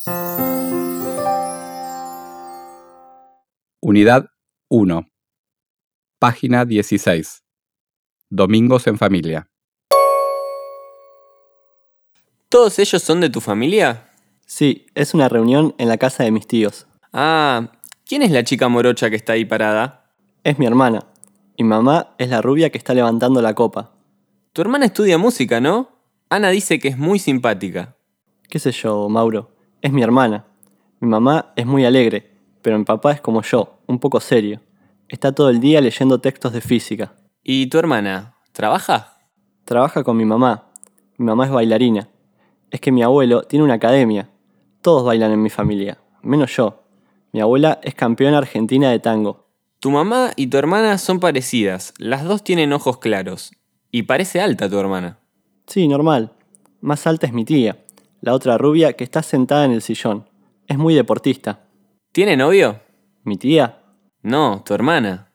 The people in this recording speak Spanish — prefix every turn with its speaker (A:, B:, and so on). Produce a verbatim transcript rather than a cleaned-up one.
A: Unidad uno. Página dieciséis. Domingos en familia.
B: ¿Todos ellos son de tu familia?
C: Sí, es una reunión en la casa de mis tíos.
B: Ah, ¿quién es la chica morocha que está ahí parada?
C: Es mi hermana. Mi mamá es la rubia que está levantando la copa.
B: Tu hermana estudia música, ¿no? Ana dice que es muy simpática.
C: ¿Qué sé yo, Mauro? Es mi hermana. Mi mamá es muy alegre, pero mi papá es como yo, un poco serio. Está todo el día leyendo textos de física.
B: ¿Y tu hermana? ¿Trabaja?
C: Trabaja con mi mamá. Mi mamá es bailarina. Es que mi abuelo tiene una academia. Todos bailan en mi familia, menos yo. Mi abuela es campeona argentina de tango.
B: Tu mamá y tu hermana son parecidas. Las dos tienen ojos claros. Y parece alta tu hermana.
C: Sí, normal. Más alta es mi tía, la otra rubia que está sentada en el sillón. Es muy deportista.
B: ¿Tiene novio?
C: ¿Mi tía?
B: No, tu hermana.